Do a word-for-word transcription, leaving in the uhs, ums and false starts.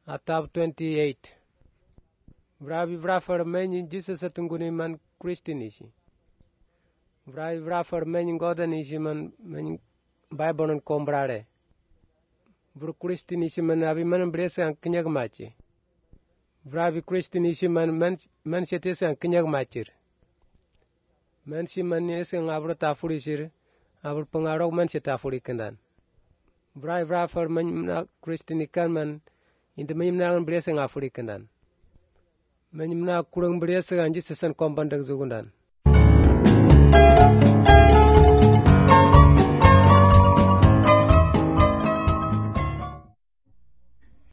Atap twenty-eight. Vrabi vrafar menyi Jesus atunguni man Christinisi. Vrabi vrafar menyi godanisi man menyi Bible kombrare. Vru Christinisi man abi man bresa ang kinyag machi. Vrabi Christinisi man man man sietesa ang kinyag machir. Man si man yesa ang abro tafuri sir. Abro pengarok man si tafuri kendan. Vrabi vrafar menyi na Christinikan man Inti menyimna bresa ang afuri kendan. Menyimna kurang bresa ang Jesus an kompandag zugundan.